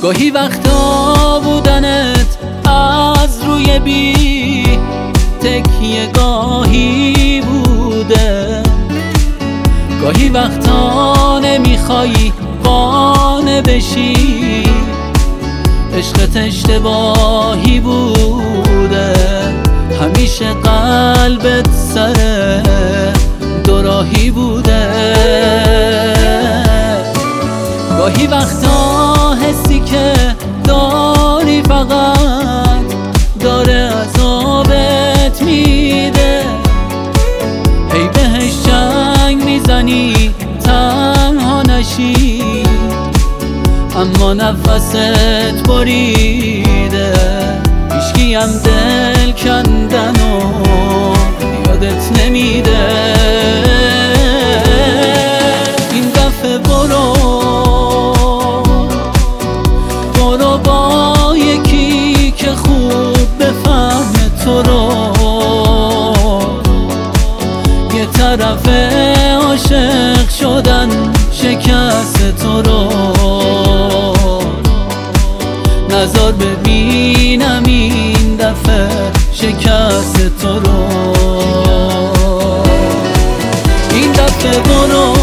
گاهی وقتا بودنت از روی بی تکیه گاهی بوده، گاهی وقتا نمیخوایی قانع بشی عشقت اشتباهی بوده، همیشه قلبت سر دوراهی بوده. گاهی وقتا حسی که داری فقط داره عذابت میده، هی بهش جنگ میزنی تنها نشی اما نفست بریده، هیچکی هم دل کندن و یادت نمیده. این دفعه برو با یکی که خوب بفهمه تو رو، یه طرف عاشق شدن شکست تو رو، نظر ببینم این دفعه شکست تو رو. این دفعه برو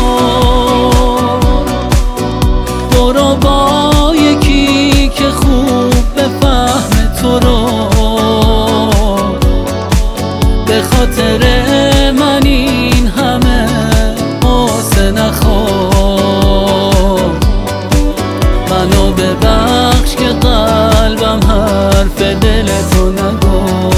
با یکی که خوب بفهمه تو رو، به خاطر من این همه قصه نخور، منو ببخش که قلبم حرف دلتو نگفت.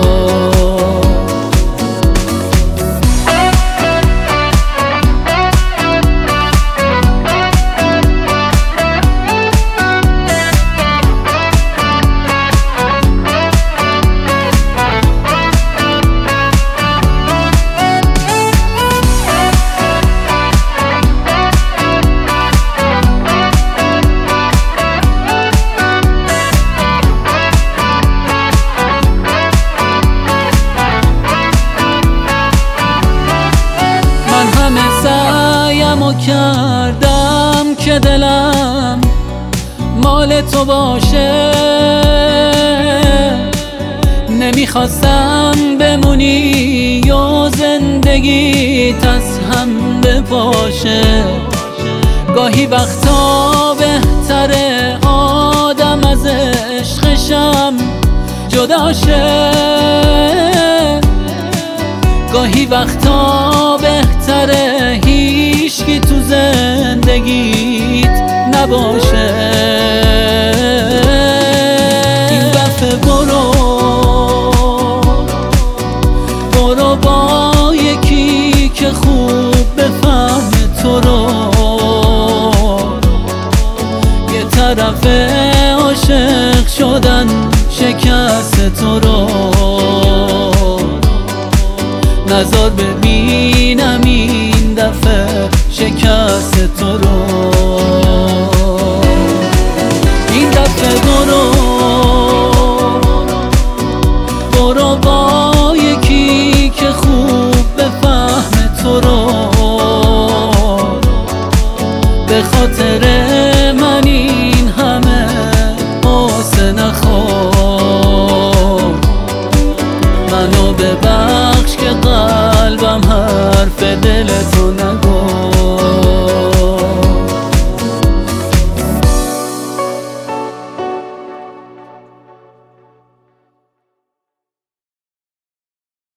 کردم که دلم مال تو باشه، نمیخواستم بمونی و زندگیت از هم بپاشه. گاهی وقتا بهتره آدم از عشقشم جداشه، گاهی وقتا بهتره هیچکی تو زندگیت نباشه. این دفعه برو با یکی که خوب بفهمه تو رو، یه طرف عاشق شدن شکست تو رو، نظر ببینم این دفعه شکست تو رو. این دفعه برو با یکی که خوب بفهمه تو رو، به خاطر من این همه قصه نخور، منو ببخش که قلبم حرف دلتو